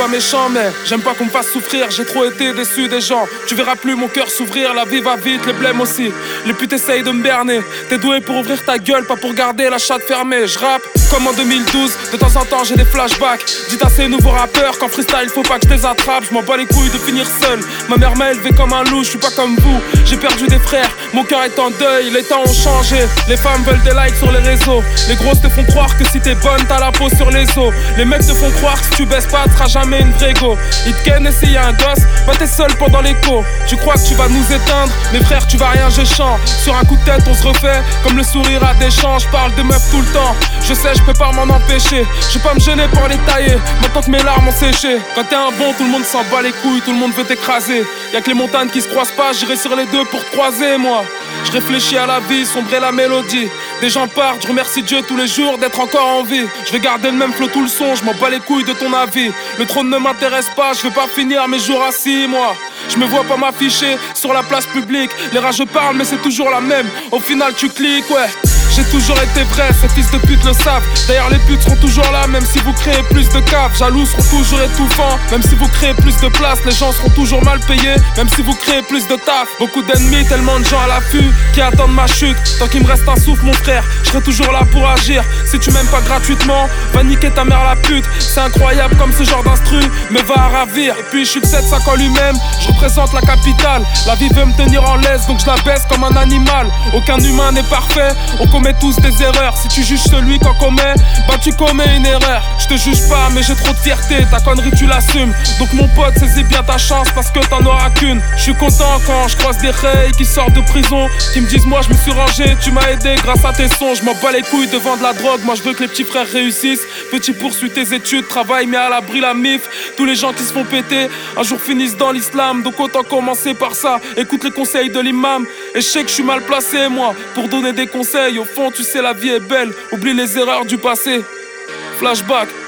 pas méchant, mais j'aime pas qu'on me fasse souffrir. J'ai trop été déçu des gens. Tu verras plus mon cœur s'ouvrir. La vie va vite, les blêmes aussi. Les putes essayent de me berner. T'es doué pour ouvrir ta gueule, pas pour garder la chatte fermée. Je rappe comme en 2012. De temps en temps j'ai des flashbacks. Dites à ces nouveaux rappeurs qu'en freestyle faut pas que je les attrape. Je m'en bats les couilles de finir seul. Ma mère m'a élevé comme un loup, je suis pas comme vous. J'ai perdu des frères, mon cœur est en deuil. Les temps ont changé. Les femmes veulent des likes sur les réseaux. Les grosses te font croire que si t'es bonne t'as la peau sur les os. Les mecs te font croire que si tu baisses pas t'seras jamais une vraie go. Ils te kennent et s'il y a un gosse, bah t'es seul pendant l'écho. Tu crois que tu vas nous éteindre, mes frères tu vas rien, j'échange. Sur un coup de tête on se refait, comme le sourire à des champs. Je parle des meufs tout le temps, je sais je peux pas m'en empêcher. Je vais pas me gêner pour les tailler, maintenant que mes larmes ont séché. Quand t'es un bon tout le monde s'en bat les couilles, tout le monde veut t'écraser. Y'a que les montagnes qui se croisent pas, j'irai sur les deux pour te croiser moi. Je réfléchis à la vie, sombrer la mélodie. Des gens partent, je remercie Dieu tous les jours d'être encore en vie. Je vais garder le même flow tout le son, je m'en bats les couilles de ton avis. Le trône ne m'intéresse pas, je vais pas finir mes jours assis moi. Je me vois pas m'afficher sur la place publique. Les rageux parlent mais c'est toujours la même. Au final tu cliques, ouais. J'ai toujours été vrai, ces fils de pute le savent. D'ailleurs les putes seront toujours là, même si vous créez plus de caves. Jaloux seront toujours étouffants, même si vous créez plus de place. Les gens seront toujours mal payés, même si vous créez plus de taf. Beaucoup d'ennemis, tellement de gens à l'affût qui attendent ma chute. Tant qu'il me reste un souffle mon frère, je serai toujours là pour agir. Si tu m'aimes pas gratuitement, va niquer ta mère la pute. C'est incroyable comme ce genre d'instru me va à ravir. Et puis je suis de 7-5 en lui-même, je représente la capitale. La vie veut me tenir en laisse, donc je la baisse comme un animal. Aucun humain n'est parfait, on commet tous des erreurs. Si tu juges celui qu'on commet, bah tu commets une erreur. Je te juge pas mais j'ai trop de fierté, ta connerie tu l'assumes. Donc mon pote saisis bien ta chance parce que t'en auras qu'une. Je suis content quand je croise des reilles qui sortent de prison, qui me disent moi je me suis rangé, tu m'as aidé grâce à tes sons. Je m'en bats les couilles de vendre la drogue, moi je veux que les petits frères réussissent. Petit poursuis tes études, travaille mais à l'abri la mif. Tous les gens qui se font péter, un jour finissent dans l'islam. Donc autant commencer par ça, écoute les conseils de l'imam. Et je sais que je suis mal placé moi pour donner des conseils. Au fond tu sais la vie est belle, oublie les erreurs du passé. Flashback.